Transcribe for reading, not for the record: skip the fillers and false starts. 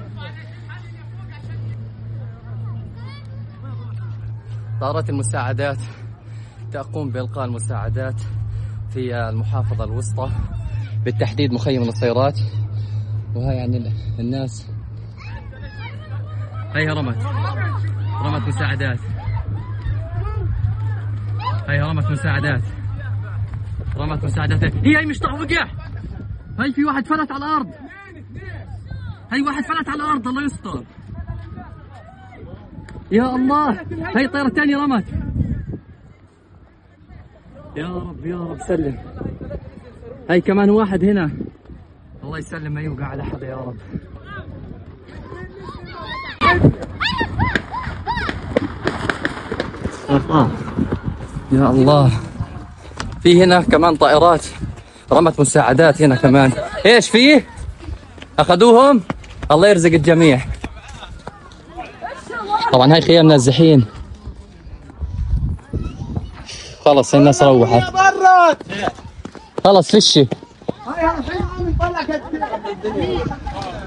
طائرات المساعدات تقوم بإلقاء المساعدات في المحافظة الوسطى، بالتحديد مخيم النصيرات. وهاي يعني الناس، هيها رمت مساعدات، هيها رمت مساعدات. هي مش وقع، هاي في واحد فلت على الأرض، الله يستر. يا الله، هاي الطيارة الثانية رمت. يا رب سلم. هاي كمان واحد هنا، الله يسلم ما يوقع على حدا يا رب. يا الله، في هنا كمان طائرات رمت مساعدات هنا كمان. ايش فيه؟ اخذوهم؟ الله يرزق الجميع. طبعا هاي خيام نازحين، خلص الناس روحت، خلص فشي.